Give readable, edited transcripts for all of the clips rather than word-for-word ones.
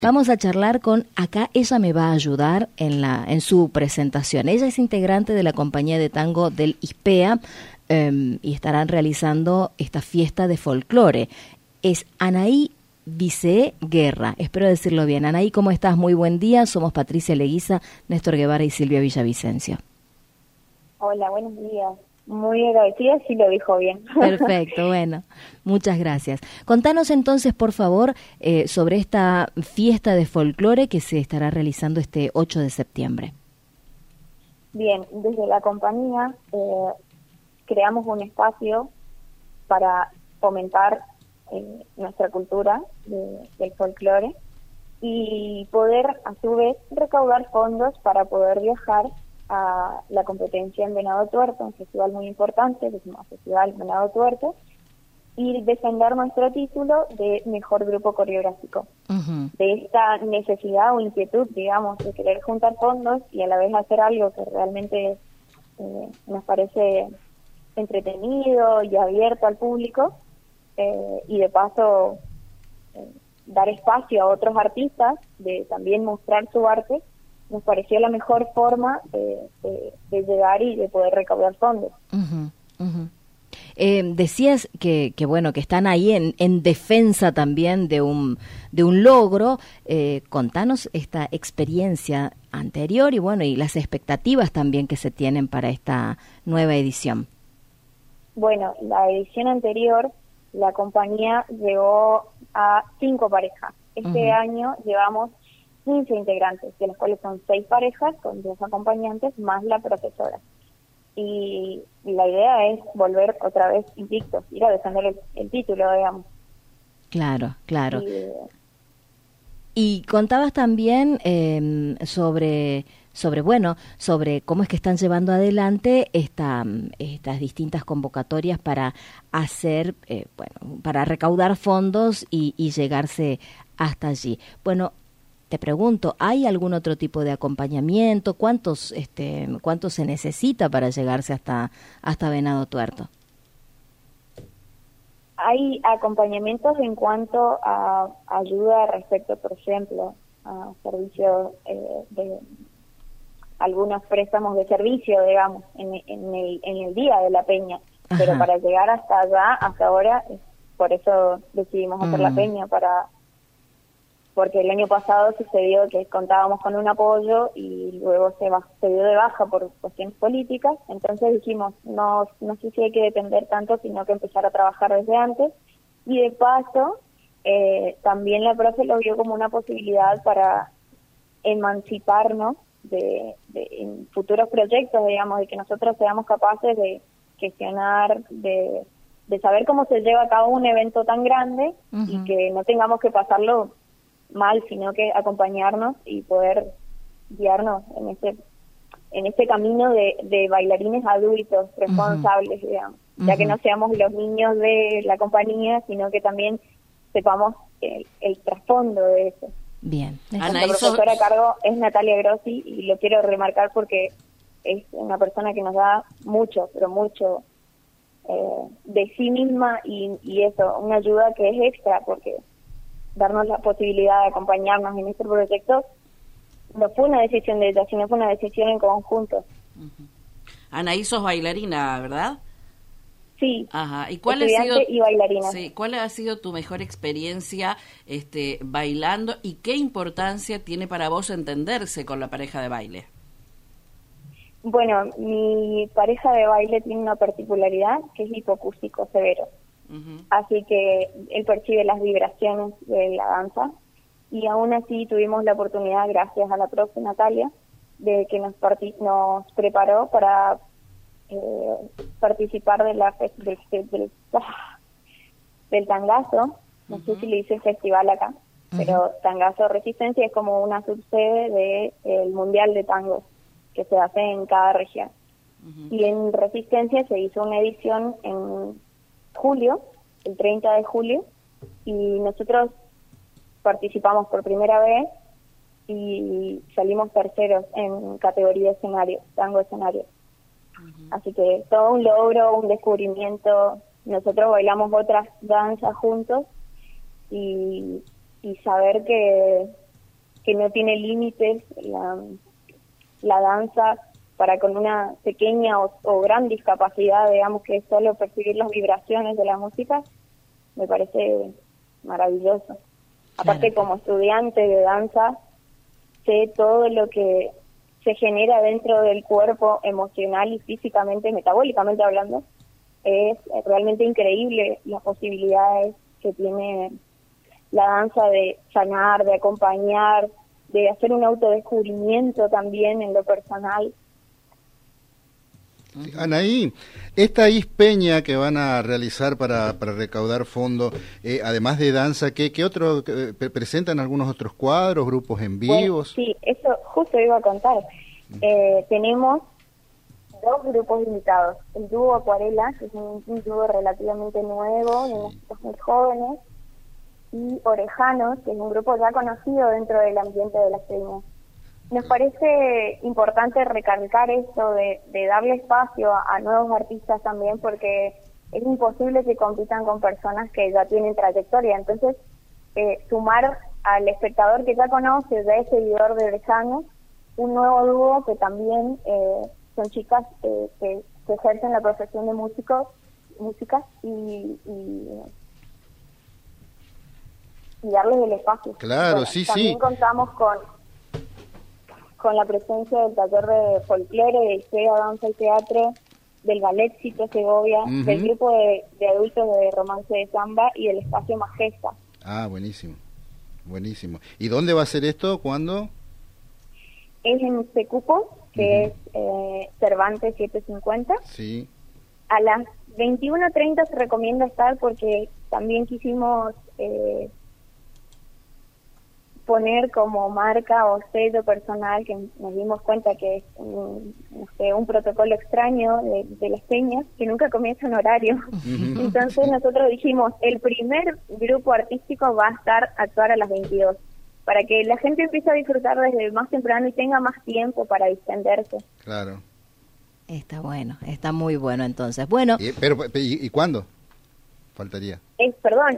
Vamos a charlar con acá, ella me va a ayudar en su presentación. Ella es integrante de la compañía de tango del ISPEA y estarán realizando esta fiesta de folclore. Es Anaí Vicee Guerra, espero decirlo bien. Anaí, ¿cómo estás? Muy buen día, somos Patricia Leguiza, Néstor Guevara y Silvia Villavicencio. Hola, buenos días. Muy agradecida, sí lo dijo bien. Perfecto, bueno, muchas gracias. Contanos entonces, por favor, sobre esta fiesta de folclore que se estará realizando este 8 de septiembre. Bien, desde la compañía creamos un espacio para fomentar nuestra cultura del folclore y poder, a su vez, recaudar fondos para poder viajar a la competencia en Venado Tuerto, un festival muy importante, que se llama Festival Venado Tuerto, y defender nuestro título de mejor grupo coreográfico. De esta necesidad o inquietud, digamos, de querer juntar fondos y a la vez hacer algo que realmente nos parece entretenido y abierto al público, y de paso dar espacio a otros artistas de también mostrar su arte, nos pareció la mejor forma de llegar y de poder recaudar fondos. Decías que bueno, que están ahí en defensa también de un logro. Contanos esta experiencia anterior y bueno, y las expectativas también que se tienen para esta nueva edición. Bueno, la edición anterior, la compañía llegó a 5 parejas. Este año llevamos 15 integrantes, de los cuales son 6 parejas con 2 acompañantes más la profesora. Y la idea es volver otra vez invictos, ir a defender el título, digamos. Claro, claro. Y contabas también sobre cómo es que están llevando adelante estas distintas convocatorias para hacer, para recaudar fondos y llegarse hasta allí. Bueno, te pregunto, ¿hay algún otro tipo de acompañamiento? ¿Cuánto se necesita para llegarse hasta Venado Tuerto? Hay acompañamientos en cuanto a ayuda respecto, por ejemplo, a servicios de algunos préstamos de servicio, digamos, en el día de la peña. Ajá. Pero para llegar hasta allá, hasta ahora, por eso decidimos hacer la peña, porque el año pasado sucedió que contábamos con un apoyo y luego se dio de baja por cuestiones políticas. Entonces dijimos, no sé si hay que depender tanto, sino que empezar a trabajar desde antes. Y de paso, también la profe lo vio como una posibilidad para emanciparnos en futuros proyectos, digamos, de que nosotros seamos capaces de gestionar, de saber cómo se lleva a cabo un evento tan grande y que no tengamos que pasarlo mal, sino que acompañarnos y poder guiarnos en este camino de bailarines adultos responsables, digamos, ya que no seamos los niños de la compañía, sino que también sepamos el trasfondo de eso. Bien. La profesora a cargo es Natalia Grossi y lo quiero remarcar porque es una persona que nos da mucho, pero mucho de sí misma y eso, una ayuda que es extra, porque darnos la posibilidad de acompañarnos en este proyecto no fue una decisión de ella, sino fue una decisión en conjunto. Anaí, sos bailarina, ¿verdad? Sí. Ajá. ¿Y cuál ha sido tu mejor experiencia bailando y qué importancia tiene para vos entenderse con la pareja de baile? Bueno, mi pareja de baile tiene una particularidad que es hipacústico severo. Así que él percibe las vibraciones de la danza y aún así tuvimos la oportunidad, gracias a la profe Natalia, de que nos preparó para participar de del tangazo. No sé si le dice festival acá, pero Tangazo Resistencia es como una subsede del Mundial de Tango que se hace en cada región. Y en Resistencia se hizo una edición en julio, el 30 de julio, y nosotros participamos por primera vez y salimos terceros en categoría escenario, tango escenario. Así que todo un logro, un descubrimiento. Nosotros bailamos otras danzas juntos y saber que que no tiene límites la danza para con una pequeña o gran discapacidad, digamos, que es solo percibir las vibraciones de la música, me parece maravilloso. Aparte, como estudiante de danza, sé todo lo que se genera dentro del cuerpo emocional y físicamente, metabólicamente hablando. Es realmente increíble las posibilidades que tiene la danza de sanar, de acompañar, de hacer un autodescubrimiento también en lo personal. Sí, Anaí, esta Ispeña que van a realizar para recaudar fondos, además de danza, ¿qué otro presentan algunos otros cuadros, grupos en vivos? Bueno, sí, eso justo iba a contar. Tenemos 2 grupos invitados. El dúo Acuarela, que es un dúo relativamente nuevo, de unos chicos muy jóvenes, y Orejanos, que es un grupo ya conocido dentro del ambiente de las peñas. Nos parece importante recalcar esto de darle espacio a nuevos artistas también, porque es imposible que compitan con personas que ya tienen trayectoria. Entonces, sumar al espectador que ya conoce, ya es seguidor de Orejanos, un nuevo dúo que también son chicas que ejercen la profesión de músicas y darles el espacio. Claro, bueno, sí, también sí. Contamos con la presencia del taller de folclore, de Isea, danza y teatro, del Ballet Cito Segovia, del grupo de adultos de romance de samba y del espacio Majesta. Ah, buenísimo, buenísimo. ¿Y dónde va a ser esto? ¿Cuándo? Es en Secupo, que es Cervantes 750. Sí. A las 21:30 se recomienda estar porque también quisimos poner como marca o sello personal, que nos dimos cuenta que es un protocolo extraño de las peñas, que nunca comienza en horario. Entonces nosotros dijimos, el primer grupo artístico va a actuar a las 22, para que la gente empiece a disfrutar desde más temprano y tenga más tiempo para distenderse. Claro. Está bueno, está muy bueno entonces. Bueno. ¿Y cuándo? Faltaría. Es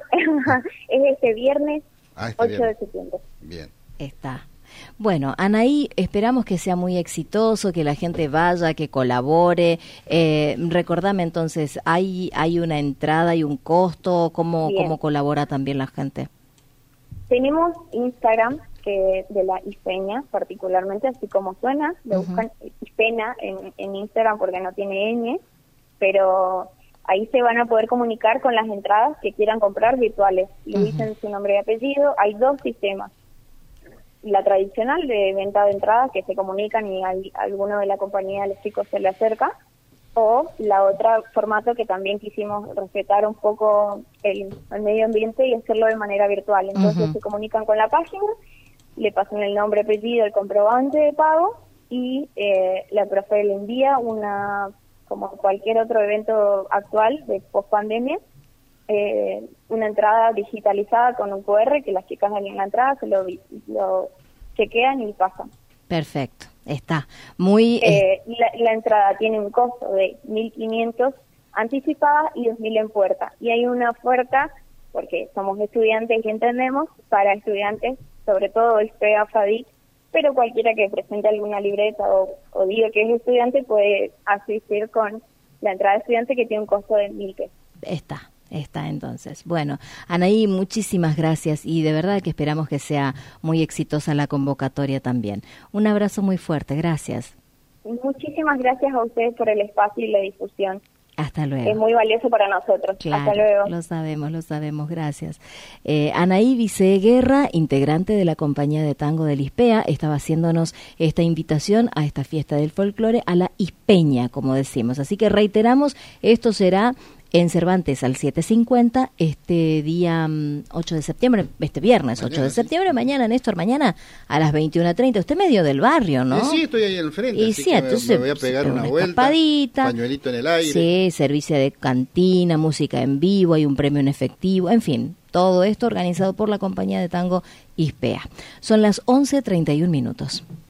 este viernes, 8 de septiembre. Bien. Está. Bueno, Anaí, esperamos que sea muy exitoso, que la gente vaya, que colabore. Recordame entonces, ¿hay una entrada y un costo? ¿Cómo colabora también la gente? Tenemos Instagram, que de la Ispeña particularmente, así como suena, le buscan Ispeña en Instagram porque no tiene ñ, pero ahí se van a poder comunicar con las entradas que quieran comprar virtuales. Le dicen su nombre y apellido. Hay 2 sistemas. La tradicional de venta de entradas, que se comunican y alguno de la compañía de los chicos se le acerca, o la otra formato que también quisimos respetar un poco el medio ambiente y hacerlo de manera virtual. Entonces se comunican con la página, le pasan el nombre, apellido, el comprobante de pago y la profe le envía como cualquier otro evento actual de post-pandemia, una entrada digitalizada con un QR que las chicas ven en la entrada, se lo chequean y pasan. Perfecto, está muy... La entrada tiene un costo de 1.500 anticipada y 2.000 en puerta. Y hay una oferta, porque somos estudiantes y entendemos, para estudiantes, sobre todo ISPEA, FADIC, pero cualquiera que presente alguna libreta o diga que es estudiante puede asistir con la entrada de estudiante, que tiene un costo de 1.000 pesos. Está entonces. Bueno, Anaí, muchísimas gracias y de verdad que esperamos que sea muy exitosa la convocatoria también. Un abrazo muy fuerte, gracias. Muchísimas gracias a ustedes por el espacio y la difusión. Hasta luego. Es muy valioso para nosotros. Claro, hasta luego. Lo sabemos, gracias. Anaí Viceguerra, integrante de la compañía de tango del ISPEA, estaba haciéndonos esta invitación a esta fiesta del folclore, a la Ispeña, como decimos. Así que reiteramos, esto será en Cervantes al 7:50, este día 8 de septiembre, este viernes mañana, 8 de septiembre, mañana, Néstor, mañana a las 21:30. Usted medio del barrio, ¿no? Sí, estoy ahí al frente, y así sí, que entonces me voy a pegar una vuelta, escapadita, pañuelito en el aire. Sí, servicio de cantina, música en vivo, hay un premio en efectivo, en fin, todo esto organizado por la compañía de tango ISPEA. Son las 11:31 minutos.